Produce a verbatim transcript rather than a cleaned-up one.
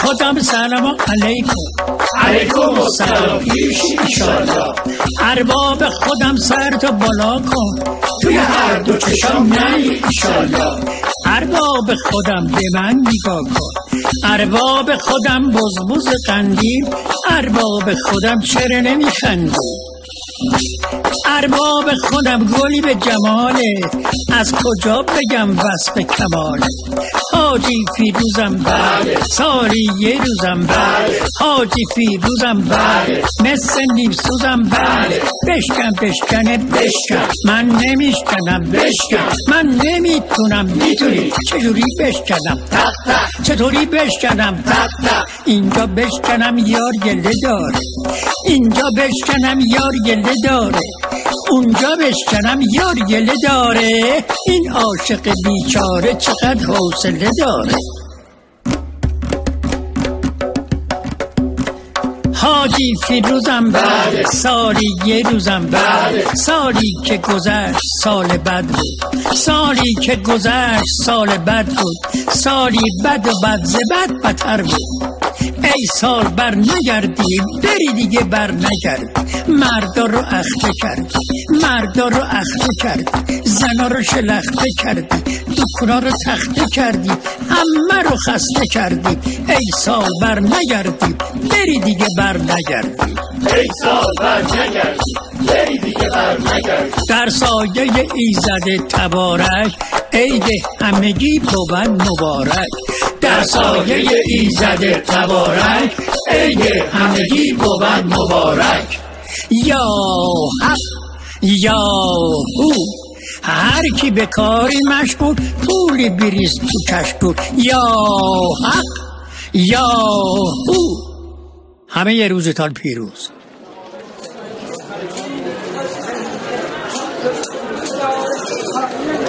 خودم سلام علیکم. علیکم السلام پیش ایشالله. ارباب خودم سرتو بالا کن، توی هر دو چشم نری ایشالله. ارباب خودم به من نگاه کن، ارباب خودم بزبز قندیل، ارباب خودم چرا نمیخندی؟ ارباب خودم گلی به جماله، از کجا بگم وصف کماله؟ حاجی فیروزم بله، سالی یه روزم بله، حاجی فیروزم بله، مثل نیمسوزم بله. بشکن بشکنه بشکن، من نمیشکنم بشکن، من نمیتونم میتونی. چجوری بشکنم؟ تق تق. چطوری بشکنم؟ تق تق. اینجا بشکنم یار گله داره، اینجا بشکنم یار گله داره، اونجا بشکنم یار گله داره. این عاشق بیچاره چقدر حوصله داره. حاجی فیروزم بله، سالی یه روزم بله، سالی که گذشت سال بد بود، سالی که گذشت سال بد بود، سالی بد و بد ز بد بدتر بود. ای سال بر نگردی بری دیگه بر نگردی، مردا رو اخته کردی، مردا رو اخته کردی، زنا رو شلخته کردی، دکونا رو تخته کردی، همه رو خسته کردی. ای سال بر نگردی بری دیگه بر نگردی، ای سال بر نگردی بری دیگه بر نگردی. در سایه ایزد تبارک عید همگی بود مبارک، در سایه ایزد تبارک عید همگی بود مبارک. یا حق یا هو، هر کی به کاری مشغول پولی بریز تو کشکول. یا حق یا هو. همه یه روزتان پیروز. Thank you.